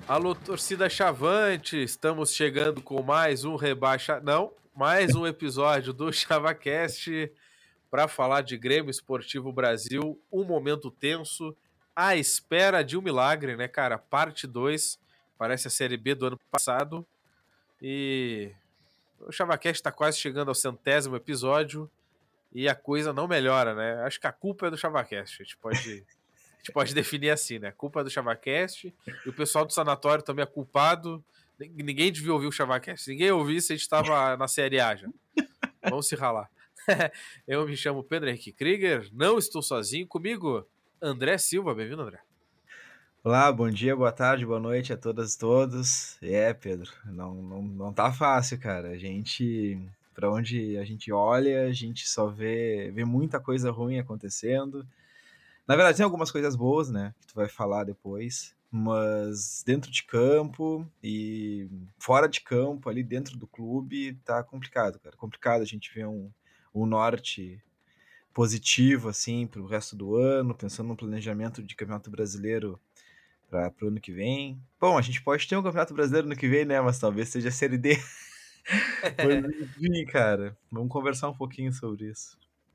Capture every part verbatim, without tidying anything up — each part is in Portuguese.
Alô, torcida Chavante, estamos chegando com mais um rebaixa... Não, mais um episódio do ChavaCast para falar de Grêmio Esportivo Brasil, um momento tenso, à espera de um milagre, né, cara? Parte dois, parece a Série B do ano passado, e o ChavaCast está quase chegando ao centésimo episódio e a coisa não melhora, né? Acho que a culpa é do ChavaCast, a gente pode... A gente pode definir assim, né? A culpa é do ChavaCast e o pessoal do sanatório também é culpado. Ninguém devia ouvir o ChavaCast. Se ninguém ouvisse, a gente estava na Série A já. Vamos se ralar. Eu me chamo Pedro Henrique Krieger, não estou sozinho. Comigo, André Silva. Bem-vindo, André. Olá, bom dia, boa tarde, boa noite a todas e todos. É, Pedro, não, não, não tá fácil, cara. A gente, para onde a gente olha, a gente só vê, vê muita coisa ruim acontecendo. Na verdade, tem algumas coisas boas, né, que tu vai falar depois, mas dentro de campo e fora de campo, ali dentro do clube, tá complicado, cara. Complicado a gente ver um, um norte positivo, assim, pro resto do ano, pensando no planejamento de Campeonato Brasileiro para o ano que vem. Bom, a gente pode ter um Campeonato Brasileiro no que vem, né? Mas talvez seja a Série D. Mas enfim, cara, vamos conversar um pouquinho sobre isso.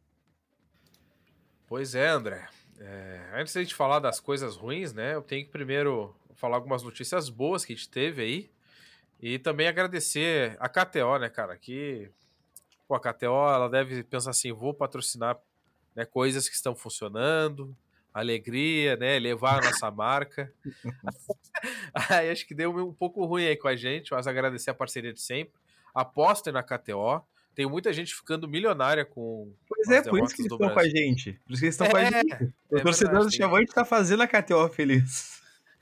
Pois é, André. É, antes de a gente falar das coisas ruins, né? Eu tenho que primeiro falar algumas notícias boas que a gente teve aí. E também agradecer a K T O, né, cara? Que, pô, a K T O, ela deve pensar assim, vou patrocinar, né, coisas que estão funcionando, alegria, né, levar a nossa marca. Aí acho que deu um pouco ruim aí com a gente, mas agradecer a parceria de sempre. Apostem na K T O. Tem muita gente ficando milionária com Pois as é, por isso que derrotas eles do estão com a Brasil. gente. Por isso que eles estão com a É, gente. O é torcedor verdade. do Tem, Chavante tá fazendo a K T O feliz.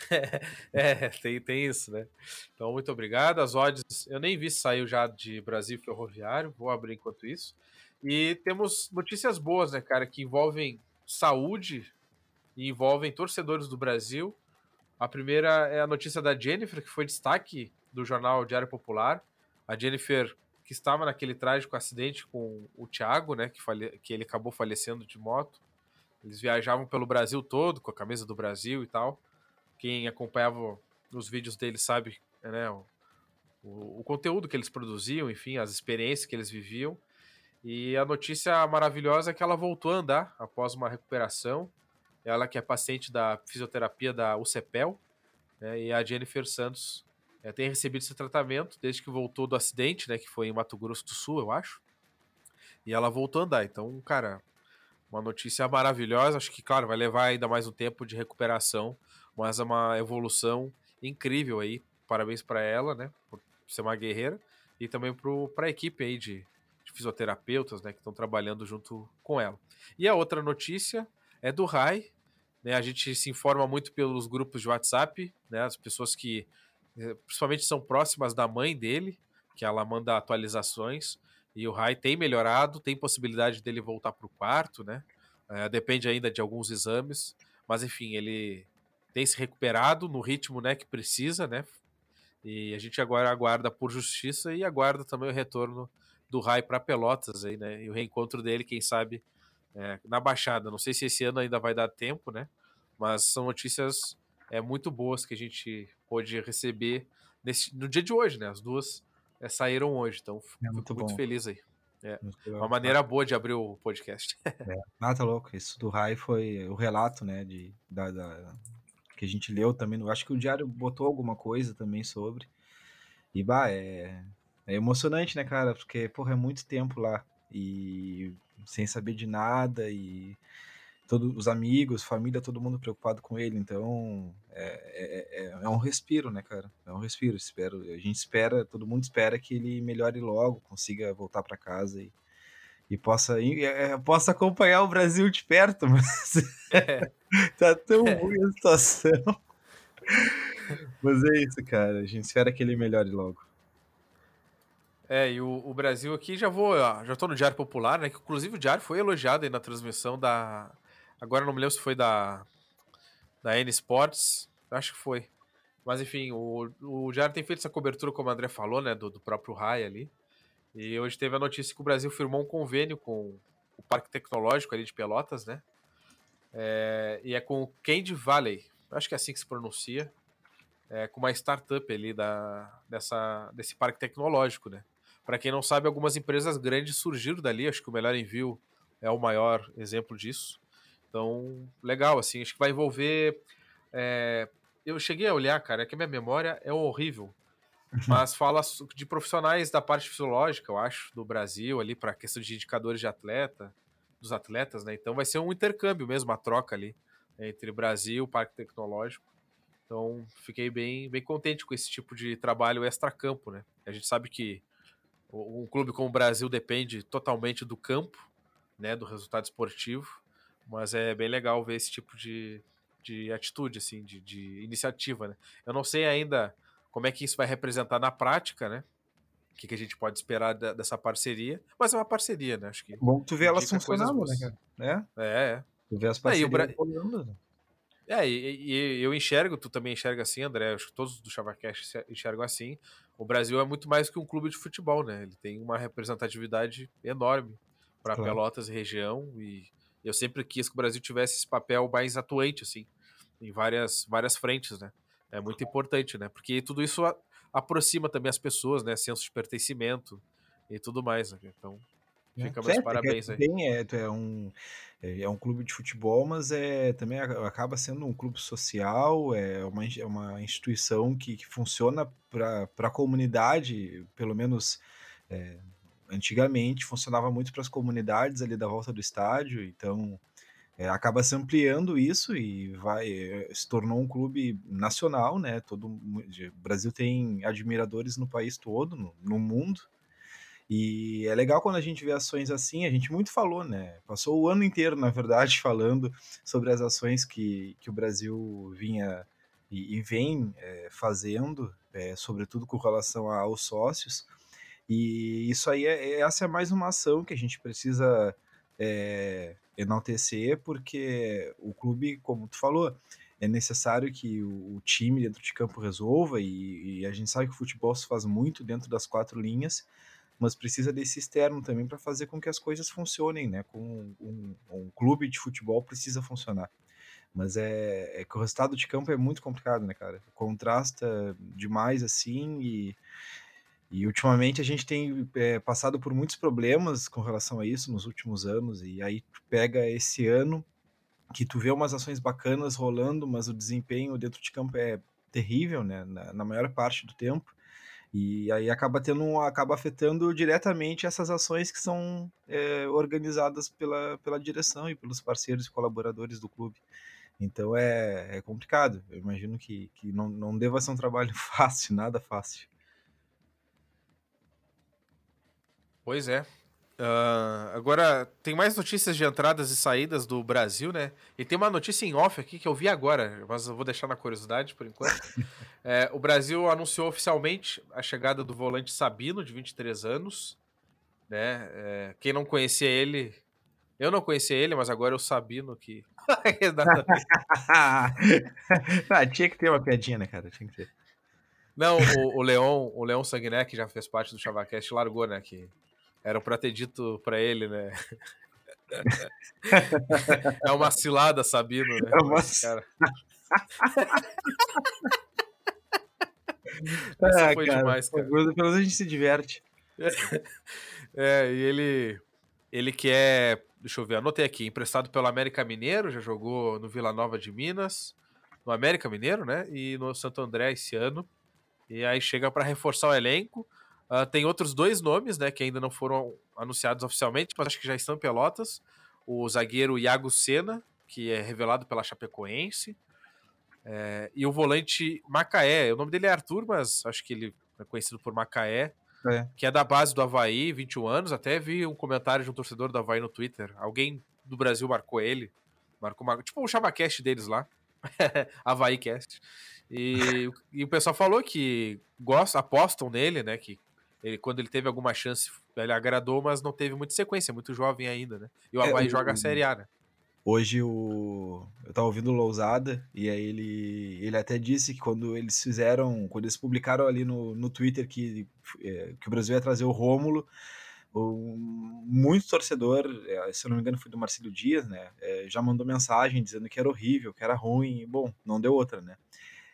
é, tem, tem isso, né? Então, muito obrigado. As odds, eu nem vi se saiu já de Brasil Ferroviário, vou abrir enquanto isso. E temos notícias boas, né, cara, que envolvem saúde e envolvem torcedores do Brasil. A primeira é a notícia da Jennifer, que foi destaque do jornal Diário Popular. A Jennifer, que estava naquele trágico acidente com o Thiago, né, que, fale... que ele acabou falecendo de moto. Eles viajavam pelo Brasil todo, com a camisa do Brasil e tal. Quem acompanhava os vídeos deles sabe, né, o, o, o conteúdo que eles produziam, enfim, as experiências que eles viviam. E a notícia maravilhosa é que ela voltou a andar após uma recuperação. Ela que é paciente da fisioterapia da U C P E L, né, e a Jennifer Santos é, tem recebido esse tratamento desde que voltou do acidente, né, que foi em Mato Grosso do Sul, eu acho. E ela voltou a andar. Então, cara, uma notícia maravilhosa. Acho que, claro, vai levar ainda mais um tempo de recuperação, mas é uma evolução incrível aí. Parabéns para ela, né, por ser uma guerreira, e também para a equipe aí de, de fisioterapeutas, né, que estão trabalhando junto com ela. E a outra notícia é do Rai, né? A gente se informa muito pelos grupos de WhatsApp, né? As pessoas que principalmente são próximas da mãe dele, que ela manda atualizações, e o Rai tem melhorado, tem possibilidade dele voltar para o quarto, né? É, depende ainda de alguns exames, mas enfim, ele tem se recuperado no ritmo, né, que precisa, né? E a gente agora aguarda por justiça e aguarda também o retorno do Rai para Pelotas aí, né? E o reencontro dele, quem sabe, é, na Baixada. Não sei se esse ano ainda vai dar tempo, né? Mas são notícias é, muito boas que a gente pôde receber nesse, no dia de hoje, né? As duas é, saíram hoje, então É fico muito muito bom. feliz aí. É Muito uma legal. Ah, maneira boa de abrir o podcast. é. Ah, tá louco. Isso do Rai foi o relato, né, de, da, da- que a gente leu também. no- Acho que o Diário botou alguma coisa também sobre. E, bah, é, é emocionante, né, cara? Porque, porra, é muito tempo lá. E sem saber de nada. E todos os amigos, família, todo mundo preocupado com ele. Então, é, é, é, é um respiro, né, cara? É um respiro. Espero, a gente espera, todo mundo espera que ele melhore logo, consiga voltar para casa e, e possa, ir, é, possa acompanhar o Brasil de perto, mas tá tão ruim a situação. Mas é isso, cara. A gente espera que ele melhore logo. É, e o, o Brasil aqui, já vou, ó, já tô no Diário Popular, né? Que inclusive o Diário foi elogiado aí na transmissão da. Agora eu não me lembro se foi da, da N Sports, acho que foi. Mas enfim, o, o Diário tem feito essa cobertura, como o André falou, né? Do, do próprio Rai ali. E hoje teve a notícia que o Brasil firmou um convênio com o Parque Tecnológico ali de Pelotas, né? É, e é com o Candy Valley, acho que é assim que se pronuncia. é, com uma startup ali da, dessa, desse parque tecnológico, né? Para quem não sabe, algumas empresas grandes surgiram dali, acho que o Melhor Envio é o maior exemplo disso. Então, legal, assim, acho que vai envolver. é, Eu cheguei a olhar, cara, é que a minha memória é horrível, mas fala de profissionais da parte fisiológica, eu acho, do Brasil, ali, para questão de indicadores de atleta, dos atletas, né? Então vai ser um intercâmbio mesmo, uma troca ali entre Brasil e o Parque Tecnológico. Então, fiquei bem, bem contente com esse tipo de trabalho extra-campo, né? A gente sabe que um clube como o Brasil depende totalmente do campo, né? Do resultado esportivo, mas é bem legal ver esse tipo de, de atitude, assim, de, de iniciativa, né? Eu não sei ainda como é que isso vai representar na prática, né? O que, que a gente pode esperar da, dessa parceria, mas é uma parceria, né? Acho que Bom tu vê elas indica coisas funcionando, né, boas. cara? É, É, é. tu vê as Aí o parcerias Bra... rolando, né? É, e, e eu enxergo, tu também enxerga assim, André, acho que todos do ChavaCast enxergam assim. O Brasil é muito mais que um clube de futebol, né? Ele tem uma representatividade enorme para Claro. Pelotas e região, e eu sempre quis que o Brasil tivesse esse papel mais atuante, assim, em várias, várias frentes, né? É muito importante, né? Porque tudo isso a- aproxima também as pessoas, né? Senso de pertencimento e tudo mais, né? Então, Né? fica meus Certo, é que parabéns tu aí. tem, é, tu é um, é é um clube de futebol, mas é, também a- acaba sendo um clube social, é uma, in- é uma instituição que, que funciona para a comunidade, pelo menos é, antigamente funcionava muito para as comunidades ali da volta do estádio, então é, acaba se ampliando isso e vai é, se tornou um clube nacional, né? Todo mu- de- o Brasil tem admiradores no país todo, no, no mundo. E é legal quando a gente vê ações assim, a gente muito falou, né? Passou o ano inteiro, na verdade, falando sobre as ações que, que o Brasil vinha e, e vem é, fazendo, é, sobretudo com relação aos sócios. E isso aí, é, essa é mais uma ação que a gente precisa é, enaltecer, porque o clube, como tu falou, é necessário que o, o time dentro de campo resolva, e, e a gente sabe que o futebol se faz muito dentro das quatro linhas, mas precisa desse externo também para fazer com que as coisas funcionem, né? Com um, um, um clube de futebol precisa funcionar. Mas é, é que o resultado de campo é muito complicado, né, cara? Contrasta demais assim e, e ultimamente a gente tem é, passado por muitos problemas com relação a isso nos últimos anos, e aí tu pega esse ano que tu vê umas ações bacanas rolando, mas o desempenho dentro de campo é terrível, né, na, na maior parte do tempo. E aí acaba tendo um, acaba afetando diretamente essas ações que são é, organizadas pela, pela direção e pelos parceiros e colaboradores do clube. Então é, é complicado. Eu imagino que, que não, não deva ser um trabalho fácil, nada fácil. Pois é. Ah, agora, tem mais notícias de entradas e saídas do Brasil, né? E tem uma notícia em off aqui que eu vi agora, mas eu vou deixar na curiosidade por enquanto. É, o Brasil anunciou oficialmente a chegada do volante Sabino, de vinte e três anos, né? É, quem não conhecia ele, eu não conhecia ele, mas agora é o Sabino que. Nada a ver. Ah, tinha que ter uma piadinha, né, cara? Tinha que ter. Não, o, o Leon, o Leon Sagné, que já fez parte do ChavaCast, largou, né? Que era pra ter dito pra ele, né? É uma cilada, Sabino, né? Mas, Mas, cara, essa ah, foi cara, demais, pelo cara. menos a gente se diverte. É, e ele, ele que é, deixa eu ver, anotei aqui, emprestado pelo América Mineiro, já jogou no Vila Nova de Minas, no América Mineiro, né? E no Santo André esse ano. E aí chega para reforçar o elenco. Uh, tem outros dois nomes, né, que ainda não foram anunciados oficialmente, mas acho que já estão em Pelotas. O zagueiro Iago Sena, que é revelado pela Chapecoense. É, e o volante Macaé. O nome dele é Arthur, mas acho que ele é conhecido por Macaé, É. que é da base do Avaí, vinte e um anos. Até vi um comentário de um torcedor do Avaí no Twitter. Alguém do Brasil marcou ele. Marcou, marcou tipo o ChavaCast deles lá. Avaí Cast. E, e o pessoal falou que gosta, apostam nele, né? Que ele, quando ele teve alguma chance, ele agradou, mas não teve muita sequência, muito jovem ainda, né? E o É, Avaí joga a o, Série A, né? hoje o, eu tava ouvindo o Lousada, e aí ele, ele até disse que quando eles fizeram, quando eles publicaram ali no, no Twitter que, é, que o Brasil ia trazer o Rômulo, o, muito torcedor, é, se eu não me engano foi do Marcelo Dias, né, é, já mandou mensagem dizendo que era horrível, que era ruim, e bom, não deu outra, né.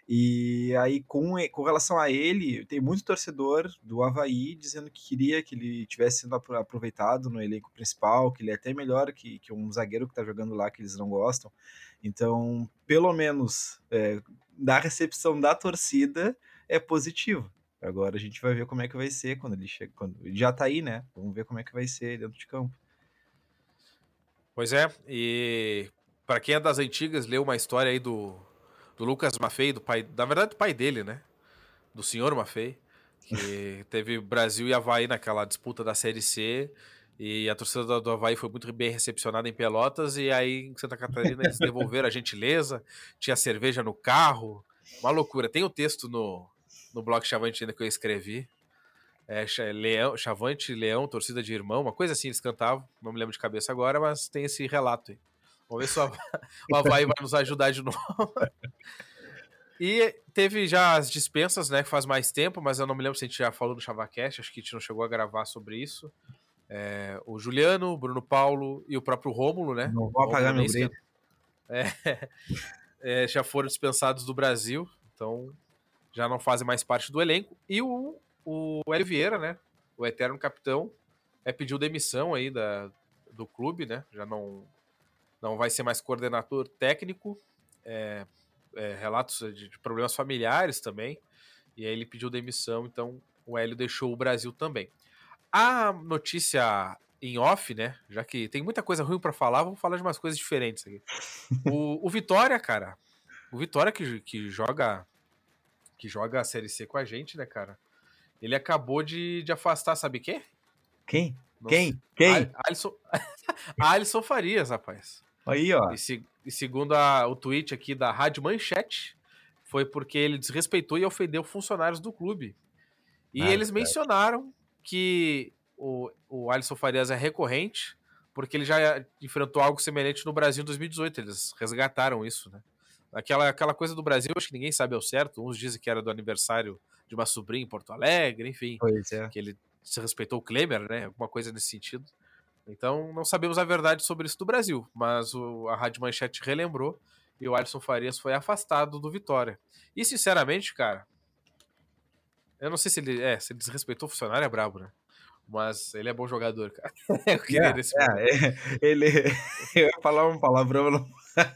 E aí, com, e- com relação a ele, tem muito torcedor do Avaí dizendo que queria que ele tivesse sendo apro- aproveitado no elenco principal, que ele é até melhor que, que um zagueiro que tá jogando lá, que eles não gostam. Então, pelo menos, é, da recepção da torcida, é positivo. Agora a gente vai ver como é que vai ser quando ele chega. Quando... Ele já tá aí, né? Vamos ver como é que vai ser dentro de campo. Pois é, e para quem é das antigas, leu uma história aí do, do Lucas Maffei, do pai, na verdade do pai dele, né? Do senhor Maffei, que teve Brasil e Avaí naquela disputa da Série C, e a torcida do Avaí foi muito bem recepcionada em Pelotas, e aí em Santa Catarina eles devolveram a gentileza, tinha cerveja no carro, uma loucura. Tem o texto no, no blog Chavante ainda que eu escrevi, é, Leão, Chavante, Leão, torcida de irmão, uma coisa assim eles cantavam, não me lembro de cabeça agora, mas tem esse relato aí. Vamos ver se o Havaí, o Havaí vai nos ajudar de novo. E teve já as dispensas, né, que faz mais tempo, mas eu não me lembro se a gente já falou no ChavaCast, acho que a gente não chegou a gravar sobre isso. É, o Juliano, o Bruno Paulo e o próprio Rômulo, né? Não O vou apagar Rômulo meu nem brilho. esquenta. É, é, já foram dispensados do Brasil, então já não fazem mais parte do elenco. E o, o Hélio Vieira, né? O eterno capitão, é, pediu demissão aí da, do clube, né? Já não, não vai ser mais coordenador técnico. É, é, relatos de, de problemas familiares também. E aí ele pediu demissão, então o Hélio deixou o Brasil também. A notícia em off, né? Já que tem muita coisa ruim para falar, vamos falar de umas coisas diferentes aqui. O, o Vitória, cara. O Vitória que, que joga que joga a Série C com a gente, né, cara? Ele acabou de, de afastar, sabe quem? Quem? Não sei. Quem? Quem? Alisson, Alisson Farias, rapaz. Aí, ó. E, se, e segundo a, o tweet aqui da Rádio Manchete, foi porque ele desrespeitou e ofendeu funcionários do clube. E Ah, eles verdade. mencionaram que o, o Alisson Farias é recorrente, porque ele já enfrentou algo semelhante no Brasil em dois mil e dezoito. Eles resgataram isso, né? Aquela, aquela coisa do Brasil, acho que ninguém sabe ao certo. Uns dizem que era do aniversário de uma sobrinha em Porto Alegre, enfim, Pois é. que ele se respeitou o Kleber, né? Alguma coisa nesse sentido. Então, não sabemos a verdade sobre isso do Brasil, mas o, a Rádio Manchete relembrou e o Alisson Farias foi afastado do Vitória. E, sinceramente, cara, eu não sei se ele, é, se ele desrespeitou o funcionário, é brabo, né? Mas ele é bom jogador, cara. Eu queria nesse É, momento. é, é, ele. Eu ia falar um palavrão, não.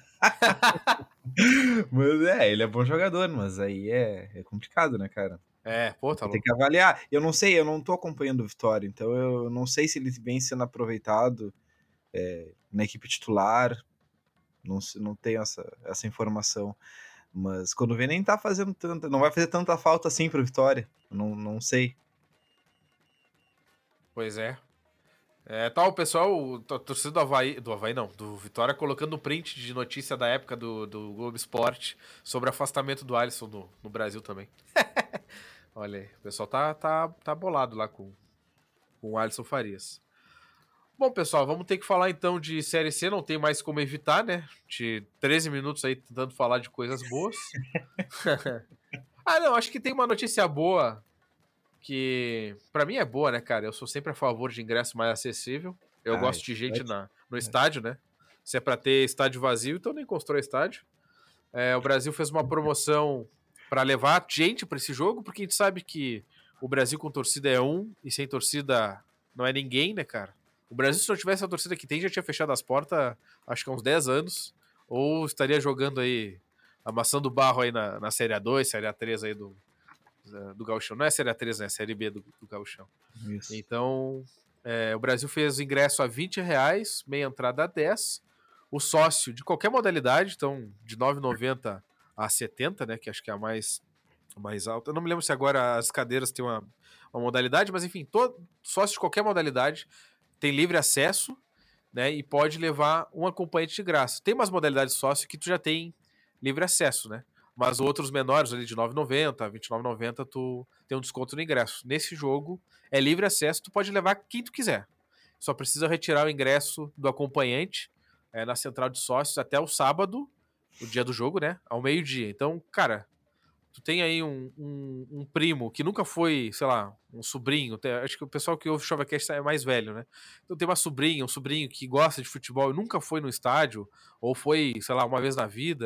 Mas é, ele é bom jogador, mas aí é, é complicado, né, cara? É, pô, tá Tem louco. que avaliar. Eu não sei, eu não tô acompanhando o Vitória, então eu não sei se ele vem sendo aproveitado é, na equipe titular. Não, se- não tenho essa, essa informação. Mas quando vê, nem tá fazendo tanta. Não vai fazer tanta falta assim pro Vitória. Não, não sei. Pois é. É, tá, o pessoal, a torcida do Havaí, do Havaí não, do Vitória, colocando print de notícia da época do, do Globo Esporte sobre o afastamento do Alisson no, no Brasil também. Olha aí, o pessoal tá, tá, tá bolado lá com, com o Alisson Farias. Bom, pessoal, vamos ter que falar então de Série C, não tem mais como evitar, né? De treze minutos aí tentando falar de coisas boas. Ah, não, acho que tem uma notícia boa que pra mim é boa, né, cara? Eu sou sempre a favor de ingresso mais acessível. Eu Ah, gosto isso de é gente ótimo. na, no estádio, né? Se é pra ter estádio vazio, então nem constrói estádio. É, o Brasil fez uma promoção pra levar gente pra esse jogo, porque a gente sabe que o Brasil com torcida é um e sem torcida não é ninguém, né, cara? O Brasil, se não tivesse a torcida que tem, já tinha fechado as portas, acho que há uns dez anos, ou estaria jogando aí, amassando barro aí na, na Série A dois, Série A três aí do, do Gauchão. Não é Série A três, né? É Série B do, do Gauchão. Isso. Então, é, o Brasil fez o ingresso a vinte reais, meia entrada a dez. O sócio de qualquer modalidade, então de nove reais e noventa centavos a setenta, né? Que acho que é a mais, a mais alta. Eu não me lembro se agora as cadeiras têm uma, uma modalidade, mas enfim, todo, sócio de qualquer modalidade tem livre acesso, né? E pode levar um acompanhante de graça. Tem umas modalidades sócio que tu já tem livre acesso, né? Mas outros menores ali de nove reais e noventa centavos, vinte e nove reais e noventa centavos, tu tem um desconto no ingresso. Nesse jogo é livre acesso, tu pode levar quem tu quiser. Só precisa retirar o ingresso do acompanhante é, na central de sócios até o sábado, o dia do jogo, né? Ao meio-dia. Então, cara, tu tem aí um, um, um primo que nunca foi, sei lá, um sobrinho. Tem, acho que o pessoal que ouve o Chovacast é mais velho, né? Então tem uma sobrinha, um sobrinho que gosta de futebol e nunca foi no estádio, ou foi, sei lá, uma vez na vida.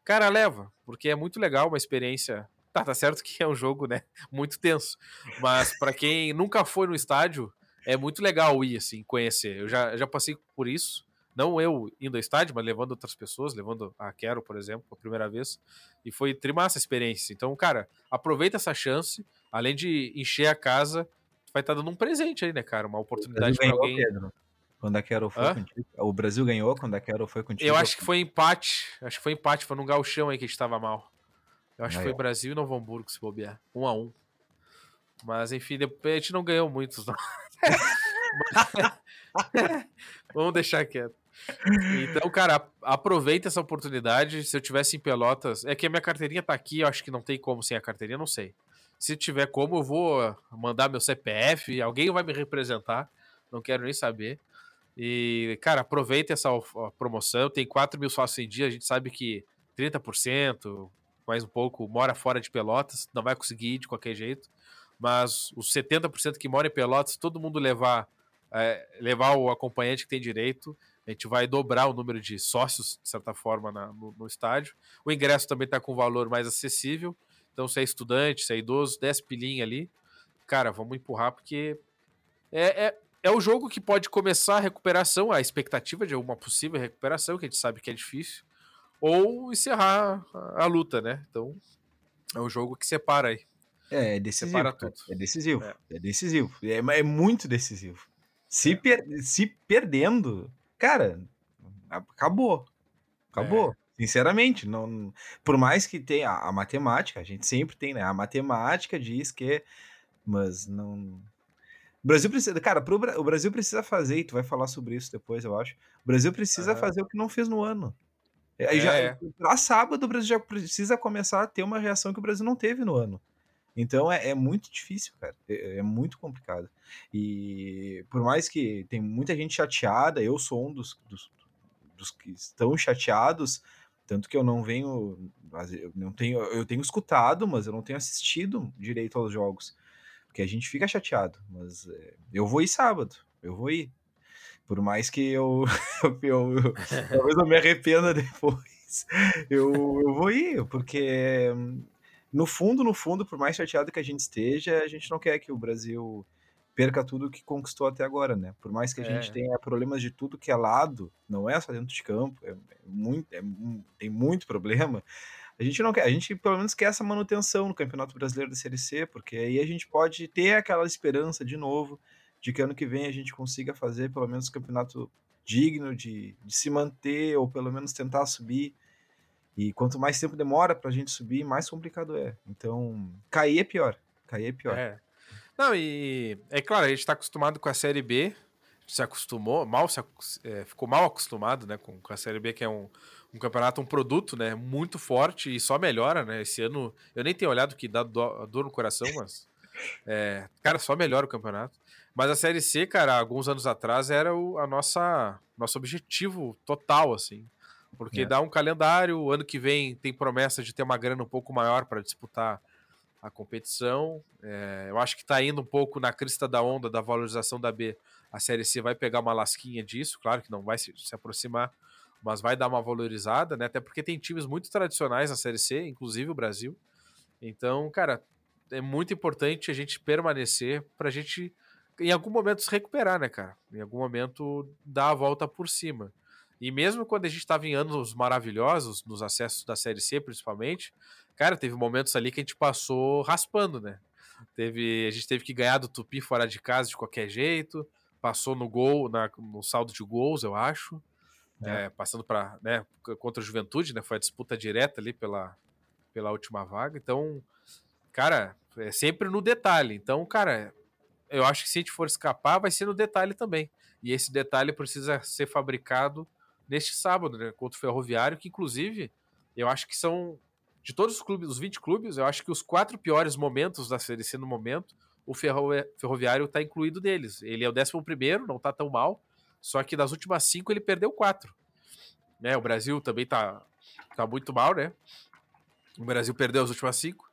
Cara, leva, porque é muito legal, uma experiência. Tá, tá certo que é um jogo, né, muito tenso, mas pra quem nunca foi no estádio, é muito legal ir, assim, conhecer. Eu já, já passei por isso, não eu indo ao estádio, mas levando outras pessoas, levando a Quero, por exemplo, a primeira vez, e foi trimassa a experiência. Então, cara, aproveita essa chance, além de encher a casa, vai estar dando um presente aí, né, cara, uma O Brasil oportunidade pra ganhou, alguém. Pedro, quando a Quero foi Hã? contigo? O Brasil ganhou quando a Quero foi Eu contigo? acho que foi empate, acho que foi empate, foi num gauchão aí que a gente tava mal. Eu acho que Aí, foi ó. Brasil e Novo Hamburgo, se bobear. Um a um. Mas, enfim, depois a gente não ganhou muitos, não. Vamos deixar quieto. Então, cara, aproveita essa oportunidade. Se eu tivesse em Pelotas... É que a minha carteirinha tá aqui, eu acho que não tem como sem a carteirinha, não sei. Se tiver como, eu vou mandar meu C P F, alguém vai me representar. Não quero nem saber. E, cara, aproveita essa promoção. Tem quatro mil sócios em dia. A gente sabe que trinta por cento, mais um pouco, mora fora de Pelotas. Não vai conseguir ir de qualquer jeito. Mas os setenta por cento que mora em Pelotas, todo mundo levar, é, levar o acompanhante que tem direito. A gente vai dobrar o número de sócios, de certa forma, na, no, no estádio. O ingresso também está com valor mais acessível. Então, se é estudante, se é idoso, desce pilinha ali. Cara, vamos empurrar, porque é, é, é o jogo que pode começar a recuperação, a expectativa de uma possível recuperação, que a gente sabe que é difícil, ou encerrar a, a luta, né? Então, é o jogo que separa aí. É, é decisivo, Separa cara. tudo. É decisivo. É, É decisivo. É, é muito decisivo. Se, é, per- se perdendo, cara, acabou. é. Acabou. Sinceramente, não, por mais que tenha a, a matemática, a gente sempre tem, né? A matemática diz que, mas não. O Brasil precisa, cara, pro, Bra- o Brasil precisa fazer, e tu vai falar sobre isso depois, eu acho. O Brasil precisa Aham. fazer o que não fez no ano. Aí já, É, é. pra sábado, o Brasil já precisa começar a ter uma reação que o Brasil não teve no ano. Então é, é muito difícil, cara. É, é muito complicado. E por mais que tem muita gente chateada, eu sou um dos, dos, dos que estão chateados, tanto que eu não venho, eu não tenho, eu tenho escutado, mas eu não tenho assistido direito aos jogos, porque a gente fica chateado. Mas é, eu vou ir sábado, eu vou ir. Por mais que eu, eu, eu talvez eu me arrependa depois, eu, eu vou ir, porque no fundo, no fundo, por mais chateado que a gente esteja, a gente não quer que o Brasil perca tudo que conquistou até agora, né? Por mais que a gente É. tenha problemas de tudo que é lado, não é só dentro de campo, é, é muito, é, tem muito problema. A gente não quer, a gente pelo menos quer essa manutenção no Campeonato Brasileiro da Série C, porque aí a gente pode ter aquela esperança de novo de que ano que vem a gente consiga fazer pelo menos um campeonato digno de, de se manter ou pelo menos tentar subir. E quanto mais tempo demora pra gente subir, mais complicado é. Então, cair é pior. Cair é pior. É. Não, e é claro, a gente tá acostumado com a Série B, se acostumou, mal se, acos- é, ficou mal acostumado, né, com, com a Série B, que é um, um campeonato, um produto, né, muito forte e só melhora, né, esse ano, eu nem tenho olhado que dá dó- dor no coração, mas, é, cara, só melhora o campeonato. Mas a Série C, cara, alguns anos atrás era o a nossa, nosso objetivo total, assim, porque É. dá um calendário, o ano que vem tem promessa de ter uma grana um pouco maior para disputar a competição. É, eu acho que está indo um pouco na crista da onda da valorização da B. A Série C vai pegar uma lasquinha disso, claro que não vai se, se aproximar, mas vai dar uma valorizada, né? Até porque tem times muito tradicionais na Série C, inclusive o Brasil. Então, cara, é muito importante a gente permanecer para a gente, em algum momento, se recuperar, né, cara? Em algum momento, dar a volta por cima. E mesmo quando a gente estava em anos maravilhosos, nos acessos da Série C, principalmente, cara, teve momentos ali que a gente passou raspando, né? Teve, a gente teve que ganhar do Tupi fora de casa de qualquer jeito, passou no gol, na, no saldo de gols, eu acho, É. é, passando para, né, contra a Juventude, né? Foi a disputa direta ali pela, pela última vaga. Então, cara, é sempre no detalhe. Então, cara, eu acho que se a gente for escapar, vai ser no detalhe também. E esse detalhe precisa ser fabricado neste sábado, né, contra o Ferroviário, que inclusive eu acho que são de todos os clubes, os vinte clubes, eu acho que os quatro piores momentos da Série C no momento, o Ferro, Ferroviário está incluído deles. Ele é o décimo primeiro, não está tão mal, só que das últimas cinco ele perdeu quatro. Né, o Brasil também tá, tá muito mal, né? O Brasil perdeu as últimas cinco.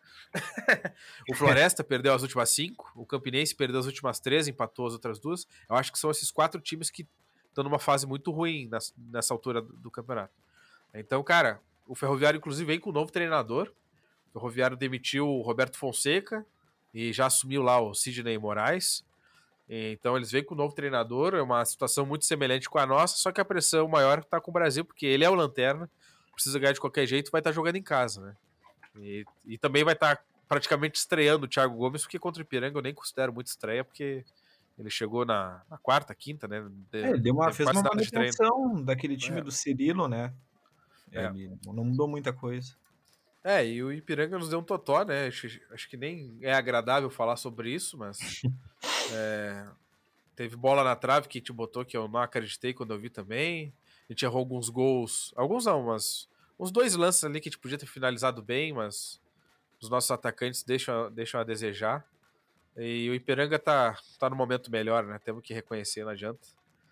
O Floresta perdeu as últimas cinco. O Campinense perdeu as últimas três, empatou as outras duas. Eu acho que são esses quatro times que estão numa fase muito ruim nessa, nessa altura do, do campeonato. Então, cara, O Ferroviário, inclusive, vem com um novo treinador. O Ferroviário demitiu o Roberto Fonseca e já assumiu lá o Sidney Moraes. Então eles vêm com um novo treinador, é uma situação muito semelhante com a nossa, só que a pressão maior está com o Brasil, porque ele é o lanterna, precisa ganhar de qualquer jeito, vai estar jogando em casa, né? E, e também vai estar praticamente estreando o Thiago Gomes, porque contra o Ipiranga eu nem considero muito estreia, porque ele chegou na, na quarta, quinta, né? De, É, ele deu uma, fez quase uma nada de treino. manutenção daquele time É. do Cirilo, né? É. Ele não mudou muita coisa. É, e o Ipiranga nos deu um totó, né? Acho, acho que nem é agradável falar sobre isso, mas é, teve bola na trave que te botou que eu não acreditei quando eu vi também. A gente errou alguns gols, alguns não, mas uns dois lances ali que a gente podia ter finalizado bem, mas os nossos atacantes deixam, deixam a desejar. E o Ipiranga tá, tá no momento melhor, né? Temos que reconhecer, não adianta.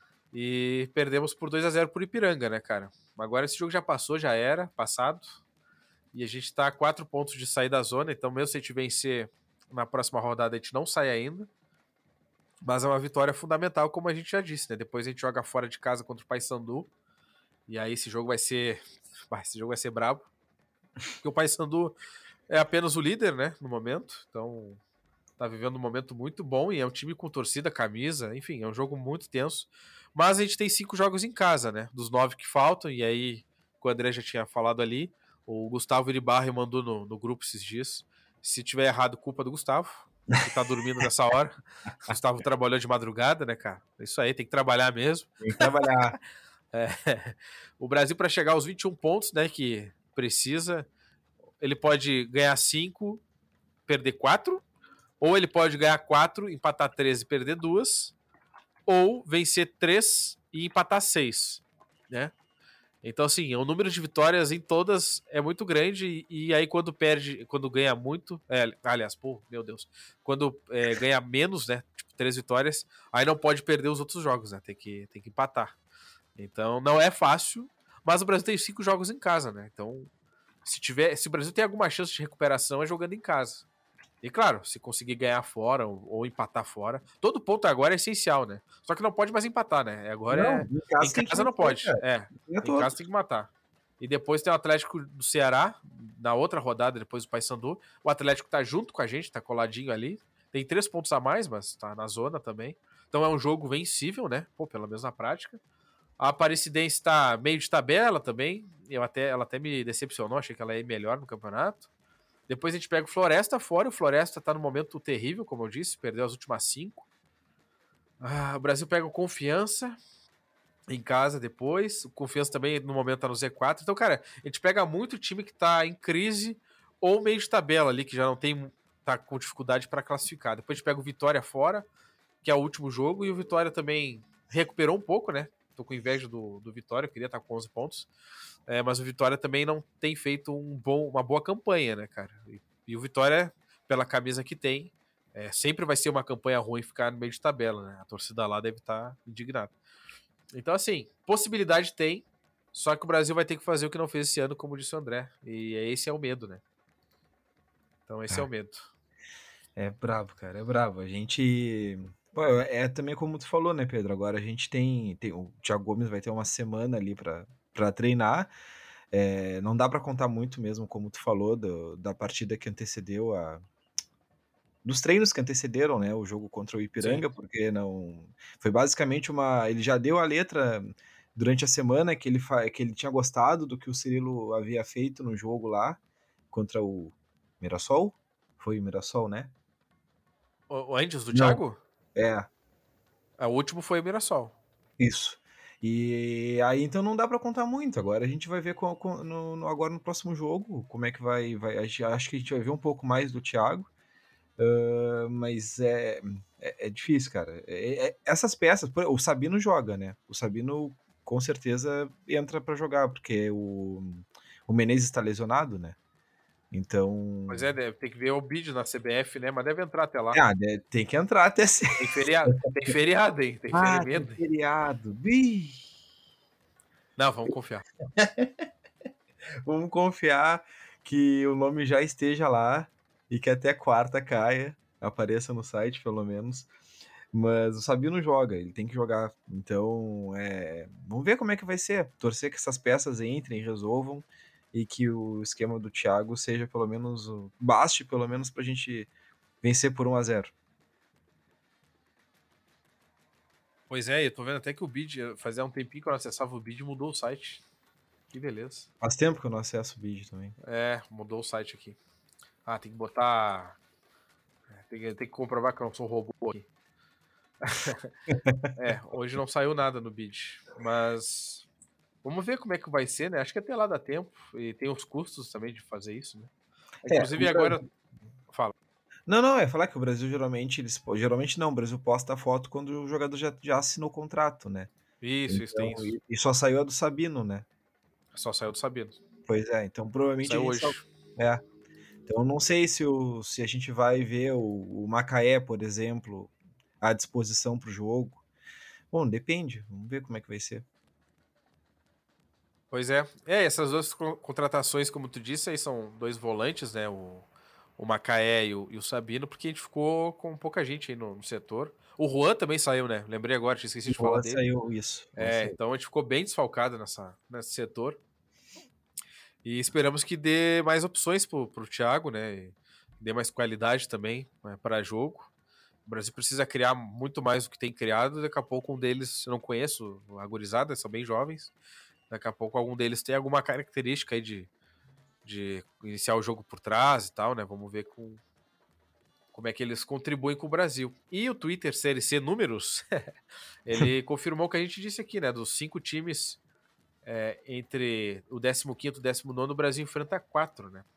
E perdemos por dois a zero por Ipiranga, né, cara? Agora esse jogo já passou, já era, passado. E a gente tá a quatro pontos de sair da zona, então mesmo se a gente vencer na próxima rodada, a gente não sai ainda. Mas é uma vitória fundamental, como a gente já disse, né? Depois a gente joga fora de casa contra o Paysandu. E aí esse jogo vai ser. Esse jogo vai ser brabo. Porque o Paysandu é apenas o líder, né? No momento. Então tá vivendo um momento muito bom. E é um time com torcida, camisa. Enfim, é um jogo muito tenso. Mas a gente tem cinco jogos em casa, né? Dos nove que faltam. E aí, o André já tinha falado ali. O Gustavo Iribarri mandou no, no grupo esses dias. Se tiver errado, culpa do Gustavo, que tá dormindo nessa hora. O Gustavo trabalhou de madrugada, né, cara? Isso aí, tem que trabalhar mesmo. Tem que trabalhar. É, o Brasil, para chegar aos vinte e um pontos, né, que precisa, ele pode ganhar cinco, perder quatro, ou ele pode ganhar quatro, empatar três e perder duas, ou vencer três e empatar seis, né? Então, assim, o número de vitórias em todas é muito grande. E, e aí, quando perde, quando ganha muito. É, aliás, pô, meu Deus. Quando é, ganha menos, né? Tipo, três vitórias, aí não pode perder os outros jogos, né? Tem que, tem que empatar. Então, não é fácil. Mas o Brasil tem cinco jogos em casa, né? Então, se tiver, se o Brasil tem alguma chance de recuperação, é jogando em casa. E claro, se conseguir ganhar fora ou, ou empatar fora, todo ponto agora é essencial, né? Só que não pode mais empatar, né? Agora Não, é. em casa, Em tem que casa não vencer, pode. cara. É. É Em casa tem que matar. E depois tem o Atlético do Ceará, na outra rodada, depois do Paysandu. O Atlético tá junto com a gente, tá coladinho ali. Tem três pontos a mais, mas tá na zona também. Então é um jogo vencível, né? Pô, pelo menos na prática. A Aparecidense tá meio de tabela também. Eu até, ela até me decepcionou, achei que ela ia melhor no campeonato. Depois a gente pega o Floresta fora. O Floresta tá num momento terrível, como eu disse, perdeu as últimas cinco. Ah, o Brasil pega o Confiança em casa depois. O Confiança também no momento tá no Z quatro. Então, cara, a gente pega muito time que tá em crise ou meio de tabela ali, que já não tem, tá com dificuldade para classificar. Depois a gente pega o Vitória fora, que é o último jogo, e o Vitória também recuperou um pouco, né? Tô com inveja do, do Vitória, eu queria estar com onze pontos. É, mas o Vitória também não tem feito um bom, uma boa campanha, né, cara? E, e o Vitória, pela camisa que tem, é, sempre vai ser uma campanha ruim ficar no meio de tabela, né? A torcida lá deve estar indignada. Então, assim, possibilidade tem, só que o Brasil vai ter que fazer o que não fez esse ano, como disse o André. E esse é o medo, né? Então, esse ah. é o medo. É bravo, cara, é bravo. A gente... Pô, é também como tu falou, né, Pedro? Agora a gente tem... tem o Thiago Gomes vai ter uma semana ali pra, pra treinar. É, não dá pra contar muito mesmo, como tu falou, do, da partida que antecedeu a... dos treinos que antecederam, né, o jogo contra o Ipiranga, Sim. porque não... Foi basicamente uma... Ele já deu a letra durante a semana que ele, fa... que ele tinha gostado do que o Cirilo havia feito no jogo lá, contra o Mirassol? Foi o Mirassol, né? O antes do Não. Thiago? É. O último foi o Mirassol. Isso. E aí, então, não dá pra contar muito. Agora a gente vai ver com, com, no, no, agora no próximo jogo como é que vai... vai a gente, acho que a gente vai ver um pouco mais do Thiago. Uh, mas é, é, é difícil, cara. É, é, essas peças... O Sabino joga, né? O Sabino, com certeza, entra pra jogar, porque o, o Menezes tá lesionado, né? Então... Pois é, deve ter que ver o vídeo na C B F, né? Mas deve entrar até lá. Ah, deve, tem que entrar até sim. Tem feriado, tem feriado, hein? Tem ah, feriado. tem feriado. Ih. Não, vamos confiar. Vamos confiar que o nome já esteja lá e que até quarta caia, apareça no site, pelo menos. Mas o Sabino joga, ele tem que jogar. Então, é... vamos ver como é que vai ser. Torcer que essas peças entrem e resolvam. e que o esquema do Thiago seja pelo menos, baste pelo menos pra gente vencer por um a zero. Pois é, eu tô vendo até que o Bid, fazia um tempinho que eu não acessava o Bid, mudou o site. Que beleza. Faz tempo que eu não acesso o Bid também. É, mudou o site aqui. Ah, tem que botar... Tem que, tem que comprovar que eu não sou robô aqui. É, hoje não saiu nada no Bid, mas... Vamos ver como é que vai ser, né? Acho que até lá dá tempo. E tem os custos também de fazer isso, né? É, Inclusive o agora... Brasil... Fala. Não, não, é falar que o Brasil geralmente, eles, geralmente não, o Brasil posta a foto quando o jogador já, já assinou o contrato, né? Isso, isso, tem Então, isso. e, e só saiu a do Sabino, né? Só saiu do Sabino. Pois é, então provavelmente a Saiu gente hoje. só... É. Então não sei se, o, se a gente vai ver o, o Macaé, por exemplo, à disposição para o jogo. Bom, depende. Vamos ver como é que vai ser. Pois é. É, essas duas contratações, como tu disse, aí são dois volantes, né? O, o Macaé e o, e o Sabino, porque a gente ficou com pouca gente aí no, no setor. O Juan também saiu, né? Lembrei agora, tinha esquecido de falar Boa, dele. saiu isso. Boa, É, saiu. então a gente ficou bem desfalcado nessa, nesse setor. E esperamos que dê mais opções pro, pro Thiago, né? E dê mais qualidade também, né, para jogo. O Brasil precisa criar muito mais do que tem criado. Daqui a pouco um deles, eu não conheço, a gurizada, são bem jovens. Daqui a pouco algum deles tem alguma característica aí de, de iniciar o jogo por trás e tal, né? Vamos ver com, como é que eles contribuem com o Brasil. E o Twitter Série C Números, ele confirmou o que a gente disse aqui, né? Dos cinco times é, entre o décimo quinto e o décimo nono, o Brasil enfrenta quatro, né?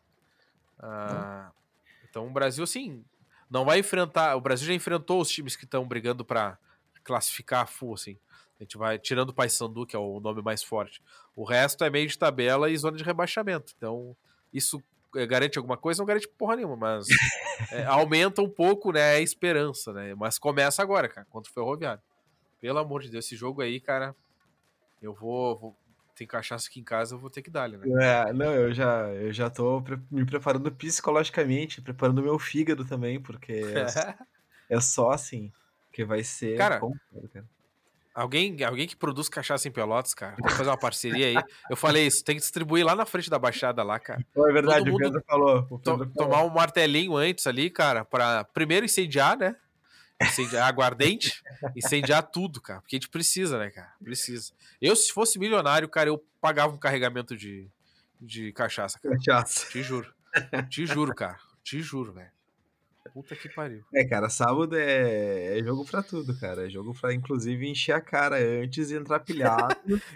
Ah, então o Brasil, assim, não vai enfrentar. O Brasil já enfrentou os times que estão brigando para classificar full, assim. A gente vai tirando o Paysandu, que é o nome mais forte. O resto é meio de tabela e zona de rebaixamento. Então, isso garante alguma coisa? Não garante porra nenhuma, mas é, aumenta um pouco, né, a esperança, né? Mas começa agora, cara, contra o Ferroviário. Pelo amor de Deus, esse jogo aí, cara, eu vou, vou tem cachaça aqui em casa, eu vou ter que dar, né? É, não, eu já, eu já tô pre- me preparando psicologicamente, preparando meu fígado também, porque é, é só assim que vai ser Cara, complicado, cara. Alguém, alguém que produz cachaça em Pelotas, cara, vamos fazer uma parceria aí. Eu falei isso, tem que distribuir lá na frente da Baixada lá, cara. Não, é Todo verdade, o mundo Pedro falou, o to- Pedro tomar falou. um martelinho antes ali, cara, pra primeiro incendiar, né? Incendiar aguardente, incendiar tudo, cara. Porque a gente precisa, né, cara? Precisa. Eu, se fosse milionário, cara, eu pagava um carregamento de, de cachaça, cara. Cachaça. Te juro. Te juro, cara. Te juro, velho. Puta que pariu. É, cara, sábado é, é jogo pra tudo, cara. É jogo pra, inclusive, encher a cara antes e entrar pilhado.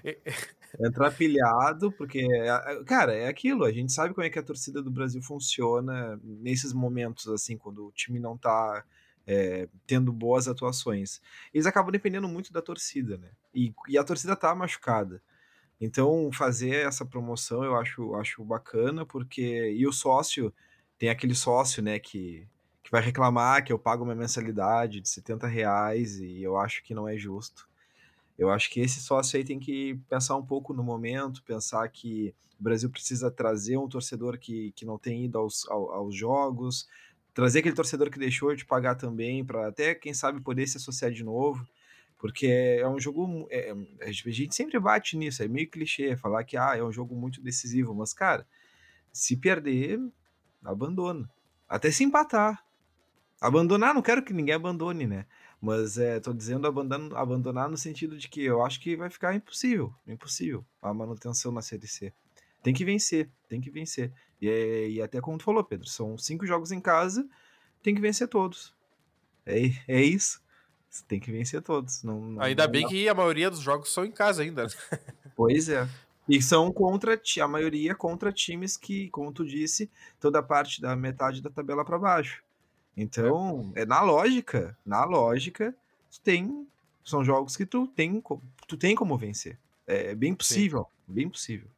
Entrar pilhado, porque, é- cara, é aquilo. A gente sabe como é que a torcida do Brasil funciona nesses momentos, assim, quando o time não tá é, tendo boas atuações. Eles acabam dependendo muito da torcida, né? E, e a torcida tá machucada. Então, fazer essa promoção eu acho, acho bacana, porque. E o sócio, tem aquele sócio, né, que, que vai reclamar que eu pago uma mensalidade de setenta reais e eu acho que não é justo. Eu acho que esse sócio aí tem que pensar um pouco no momento, pensar que o Brasil precisa trazer um torcedor que, que não tem ido aos, ao- aos jogos, trazer aquele torcedor que deixou de pagar também, para até, quem sabe, poder se associar de novo, porque é um jogo. É, a gente sempre bate nisso, é meio clichê falar que ah, é um jogo muito decisivo, mas, cara, se perder, abandona. Até se empatar. Abandonar, não quero que ninguém abandone, né? Mas é, tô dizendo abandonar, abandonar no sentido de que eu acho que vai ficar impossível, impossível a manutenção na Série C. Tem que vencer, tem que vencer. E, é- e até como tu falou, Pedro, são cinco jogos em casa, tem que vencer todos. É, é isso. Tem que vencer todos. Não, não, Ainda não bem dá. que a maioria dos jogos são em casa ainda, né? Pois é. E são contra, ti- a maioria contra times que, como tu disse, toda a parte da metade da tabela para baixo. É, Então, é na lógica, na lógica, tu tem, são jogos que tu tem, co- tu tem como vencer. É bem sim. possível, bem possível.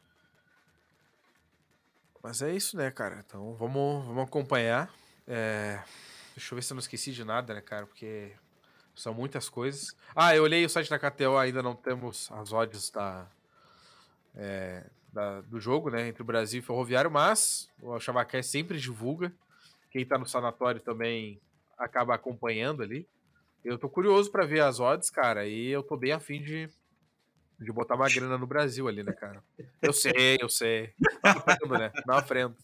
Mas é isso, né, cara? Então vamos, vamos acompanhar. É, deixa eu ver se eu não esqueci de nada, né, cara? Porque são muitas coisas. Ah, eu olhei o site da K T O, ainda não temos as odds da, é, da- do jogo, né? Entre o Brasil e o Ferroviário, mas o Chavaqué sempre divulga. Quem tá no sanatório também acaba acompanhando ali. Eu tô curioso pra ver as odds, cara, e eu tô bem afim de, De botar uma grana no Brasil ali, né, cara? Eu sei, eu sei. Não aprendo, né? Não aprendo.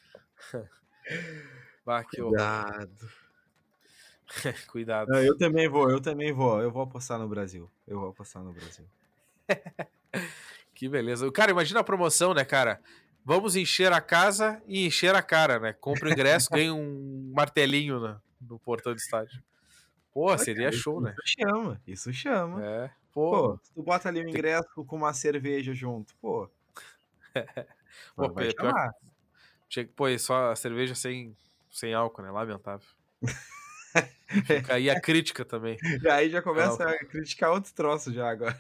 Ah, que horror. Cuidado. Cuidado. Não, eu também vou, eu também vou. Eu vou apostar no Brasil. Eu vou apostar no Brasil. Que beleza. Cara, imagina a promoção, né, cara? Vamos encher a casa e encher a cara, né? Compra o ingresso, ganha um martelinho no, no portão do estádio. Pô, Ah, seria cara, show, isso né? chama, isso chama. É, pô. Pô, se tu bota ali o Tem... ingresso com uma cerveja junto, pô. Pô, Vai pior chamar. que... Pô, e só a cerveja sem, sem álcool, né? Lamentável. Fica aí a crítica também. E aí já começa Ah, a criticar outros troços já agora.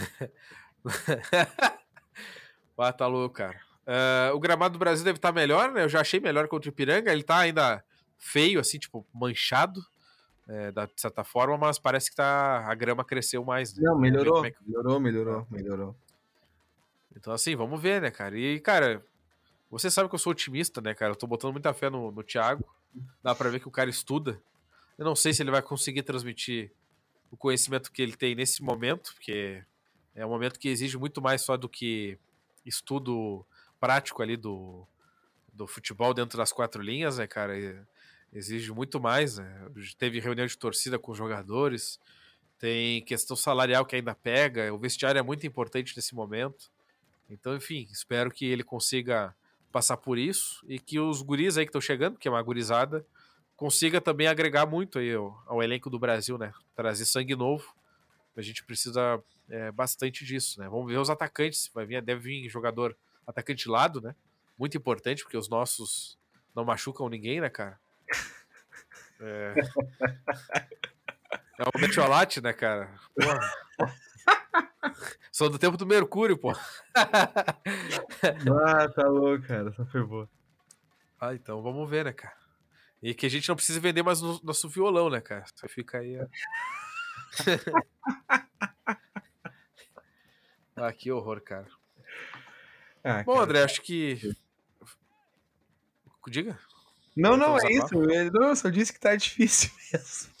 ah, tá louco, cara. Uh, o gramado do Brasil deve estar melhor, né? Eu já achei melhor contra o Ipiranga. Ele tá ainda feio, assim, tipo, manchado, é, da, de certa forma, mas parece que tá, a grama cresceu mais, né? Não, Vamos ver como melhorou, é que. melhorou, melhorou, Tá. melhorou. Então, assim, vamos ver, né, cara? E, cara, você sabe que eu sou otimista, né, cara? Eu tô botando muita fé no, no Thiago. Dá pra ver que o cara estuda. Eu não sei se ele vai conseguir transmitir o conhecimento que ele tem nesse momento, porque é um momento que exige muito mais só do que estudo prático ali do, do futebol dentro das quatro linhas, né, cara? E exige muito mais, né? Teve reunião de torcida com os jogadores, tem questão salarial que ainda pega, o vestiário é muito importante nesse momento. Então, enfim, espero que ele consiga passar por isso e que os guris aí que estão chegando, que é uma gurizada, consiga também agregar muito aí ao, ao elenco do Brasil, né? Trazer sangue novo. A gente precisa é, bastante disso, né? Vamos ver os atacantes. Vai vir, deve vir jogador atacante de lado, né? Muito importante, porque os nossos não machucam ninguém, né, cara? É, é o Metiolate, né, cara? Porra. Sou do tempo do Mercúrio, pô. Ah, tá louco, cara. Essa foi boa. Ah, então vamos ver, né, cara? E que a gente não precisa vender mais o nosso violão, né, cara? Só fica aí. Ó. Ah, que horror, cara. Ah, Bom, cara. André, acho que. Diga. Não, Quer não, é desabafo? isso. Ele, não, eu só disse que tá difícil mesmo.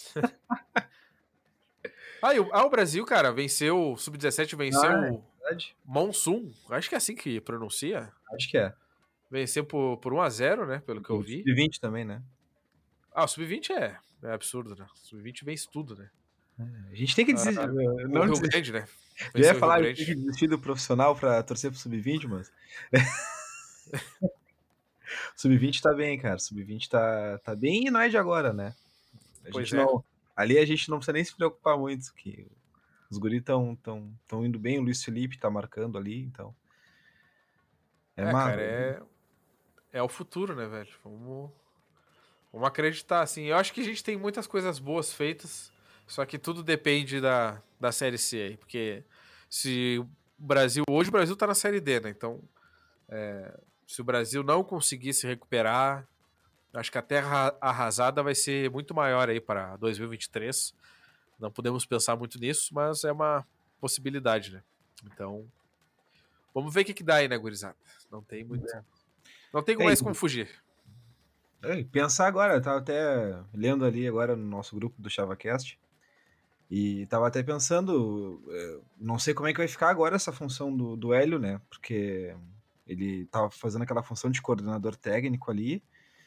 Ah, e o, ah, o Brasil, cara, venceu. O sub dezessete venceu Ah, é o verdade. Monsoon. Acho que é assim que pronuncia. Acho que é. Venceu por, por um a zero, né? Pelo que eu O vi. sub vinte também, né? Ah, o sub vinte é, é absurdo, né? O sub vinte vence tudo, né? A gente tem que Ah, desistir. o Não Rio desistir. Grande, né? Já ia Venceu o Rio falar que tem que Grande. desistir do profissional pra torcer pro sub vinte, mas. sub vinte tá bem, cara. sub vinte tá, tá bem e não é de agora, né? A Pois gente é. não. Ali a gente não precisa nem se preocupar muito, que os guris estão tão, tão indo bem, o Luiz Felipe tá marcando ali, então. É, É, massa. cara, é, é o futuro, né, velho? Vamos, vamos acreditar, assim. Eu acho que a gente tem muitas coisas boas feitas, só que tudo depende da, da Série C aí, porque se o Brasil... Hoje o Brasil tá na Série D, né? Então, é, se o Brasil não conseguir se recuperar, acho que a terra arrasada vai ser muito maior aí para dois mil e vinte e três. Não podemos pensar muito nisso, mas é uma possibilidade, né? Então, vamos ver o que, que dá aí, né, gurizada? Não tem muito... Não tem É, mais como fugir. é, pensar agora, eu tava até lendo ali agora no nosso grupo do ChavaCast, e tava até pensando, é, não sei como é que vai ficar agora essa função do, do Hélio, né? Porque ele tava fazendo aquela função de coordenador técnico ali,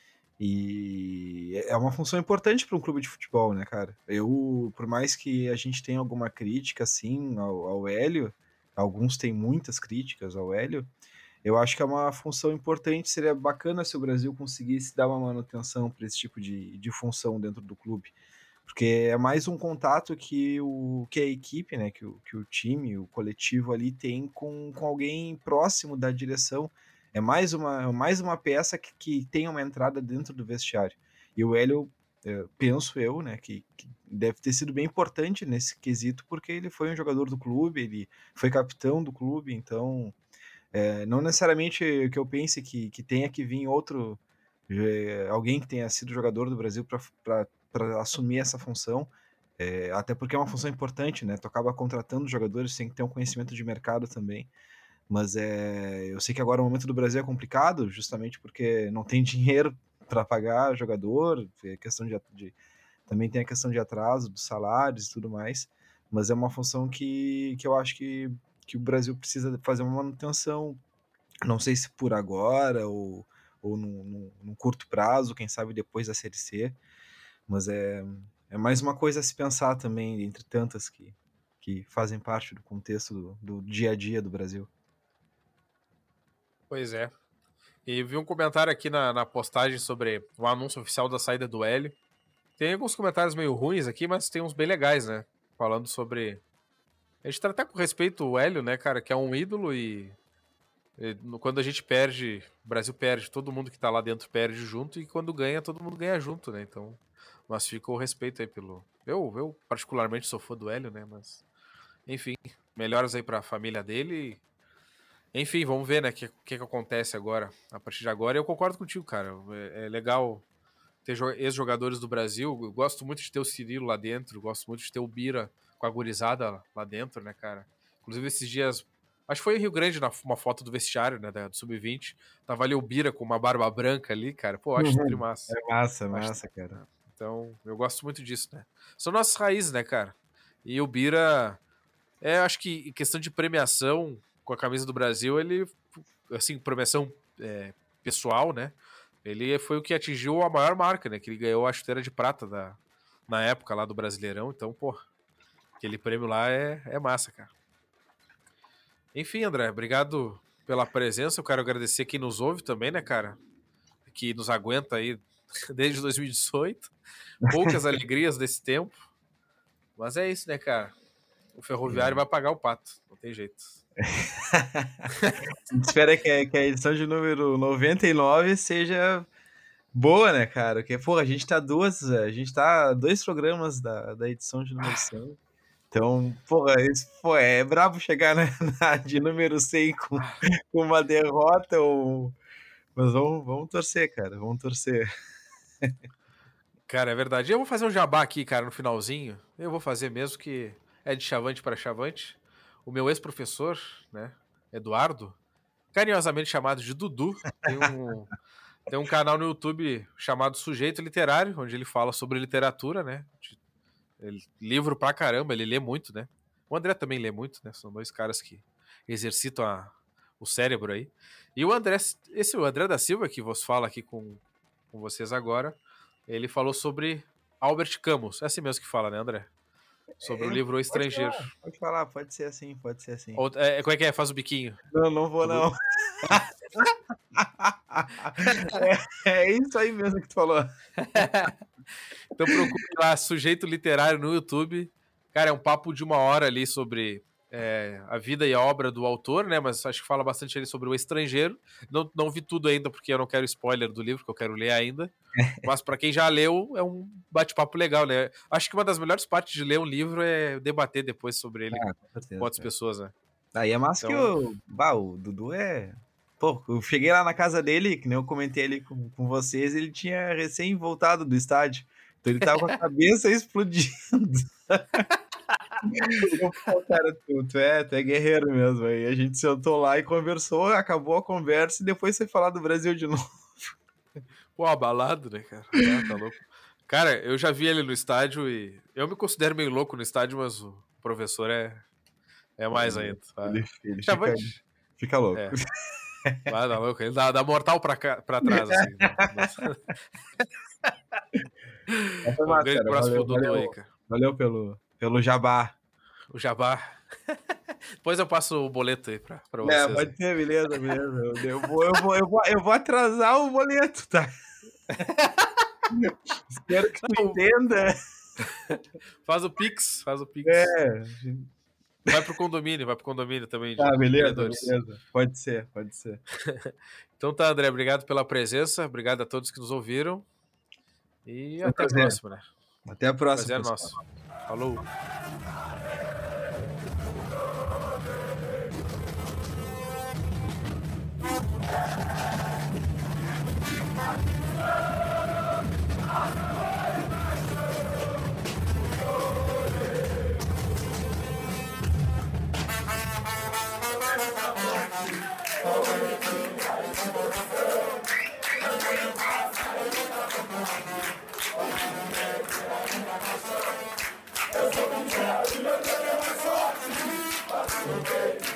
e é uma função importante para um clube de futebol, né, cara? Eu, por mais que a gente tenha alguma crítica, assim, ao, ao Hélio, alguns têm muitas críticas ao Hélio, eu acho que é uma função importante, seria bacana se o Brasil conseguisse dar uma manutenção para esse tipo de, de função dentro do clube, porque é mais um contato que, o, que a equipe, né, que o, que o time, o coletivo ali tem com, com alguém próximo da direção. É mais uma, mais uma peça que, que tem uma entrada dentro do vestiário. E o Hélio, é, penso eu, né, que, que deve ter sido bem importante nesse quesito, porque ele foi um jogador do clube, ele foi capitão do clube, então é, não necessariamente que eu pense que, que tenha que vir outro, é, alguém que tenha sido jogador do Brasil para assumir essa função, é, até porque é uma função importante, né? Tu acaba contratando jogadores, tem que ter um conhecimento de mercado também. Mas é, eu sei que agora o momento do Brasil é complicado, justamente porque não tem dinheiro para pagar jogador, é questão de, de, também tem a questão de atraso dos salários e tudo mais. Mas é uma função que, que eu acho que que o Brasil precisa fazer uma manutenção, não sei se por agora ou, ou num, num, num curto prazo, quem sabe depois da Série C, mas é, é mais uma coisa a se pensar também, entre tantas que, que fazem parte do contexto do, do dia a dia do Brasil. Pois é. E vi um comentário aqui na, na postagem sobre o anúncio oficial da saída do Hélio. Tem alguns comentários meio ruins aqui, mas tem uns bem legais, né? Falando sobre... A gente trata com respeito o Hélio, né, cara? Que é um ídolo e... e quando a gente perde, o Brasil perde, todo mundo que tá lá dentro perde junto. E quando ganha, todo mundo ganha junto, né? Então, mas fica o respeito aí pelo... Eu, eu particularmente sou fã do Hélio, né? Mas, enfim, melhoras aí pra família dele. Enfim, vamos ver, né? O que, que, que acontece agora, a partir de agora. Eu concordo contigo, cara. É, é legal ter ex-jogadores do Brasil. Eu gosto muito de ter o Cirilo lá dentro, gosto muito de ter o Bira com a gurizada lá dentro, né, cara? Inclusive, esses dias, acho que foi em Rio Grande, uma foto do vestiário, né, do sub vinte. Tava ali o Bira com uma barba branca ali, cara. Pô, acho Uhum. trimassa. É massa, acho... massa, cara. Então, eu gosto muito disso, né? São nossas raízes, né, cara? E o Bira, é, acho que em questão de premiação com a camisa do Brasil, ele, assim, premiação é, pessoal, né? Ele foi o que atingiu a maior marca, né? Que ele ganhou a chuteira de prata da, na época lá do Brasileirão. Então, pô, aquele prêmio lá é, é massa, cara. Enfim, André, obrigado pela presença. Eu quero agradecer quem nos ouve também, né, cara? Que nos aguenta aí desde dois mil e dezoito. Poucas alegrias desse tempo. Mas é isso, né, cara? O Ferroviário é. vai pagar o pato. Não tem jeito. A gente espera que a, que a edição de número noventa e nove seja boa, né, cara? Porque, pô, a gente tá duas, a gente tá dois programas da, da edição de número cem. Então, porra, isso, pô, é brabo chegar na, na de número cem com, com uma derrota. Ou... Mas vamos, vamos torcer, cara. Vamos torcer. Cara, é verdade. Eu vou fazer um jabá aqui, cara, no finalzinho. Eu vou fazer mesmo, que é de chavante para chavante. O meu ex-professor, né, Eduardo, carinhosamente chamado de Dudu, tem um, tem um canal no YouTube chamado Sujeito Literário, onde ele fala sobre literatura, né? Ele, livro pra caramba, ele lê muito, né? O André também lê muito, né? São dois caras que exercitam a, o cérebro aí. E o André, esse o André da Silva, que vos fala aqui com, com vocês agora, ele falou sobre Albert Camus. É assim mesmo que fala, né, André? Sobre é, o livro O Estrangeiro. Pode falar, pode falar, pode ser assim, pode ser assim. Ou, é, como é que é? Faz o biquinho. Não, não vou, Tudo... não. é, é isso aí mesmo que tu falou. Então procure lá, Sujeito Literário no YouTube. Cara, é um papo de uma hora ali sobre é, a vida e a obra do autor, né? Mas acho que fala bastante ali sobre O Estrangeiro. Não, não vi tudo ainda, porque eu não quero spoiler do livro, que eu quero ler ainda. Mas para quem já leu, é um bate-papo legal, né? Acho que uma das melhores partes de ler um livro é debater depois sobre ele ah, com, certeza, com outras cara. pessoas, né? Aí é massa então... que o, bah, o Dudu é... Pô, eu cheguei lá na casa dele, que nem eu comentei ali com, com vocês, ele tinha recém voltado do estádio. Então ele tava com a cabeça explodindo. Eu, pô, cara, tu, tu, é, tu é guerreiro mesmo. Aí a gente sentou lá e conversou, acabou a conversa e depois foi falar do Brasil de novo. Pô, abalado, né, cara? Ah, tá louco. Cara, eu já vi ele no estádio e eu me considero meio louco no estádio, mas o professor é, é mais ainda. Tá? Ele, ele fica, fica louco. É. Vai, dá louco. Ele dá, dá mortal pra, cá, pra trás, assim. Um massa, grande cara. Valeu, Dudu valeu, aí, cara. Valeu pelo, pelo jabá. O jabá. Depois eu passo o boleto aí pra, pra vocês. É, pode ser, beleza, beleza. Eu vou, eu, vou, eu, vou, eu vou atrasar o boleto, tá? Espero que tu entenda. Faz o Pix, faz o Pix. É. Vai pro condomínio, vai pro condomínio também. Ah, beleza, beleza. Pode ser, pode ser. Então tá, André, obrigado pela presença, obrigado a todos que nos ouviram. E Foi até prazer. a próxima, né? Até a próxima. Prazer nosso. Falou. Okay.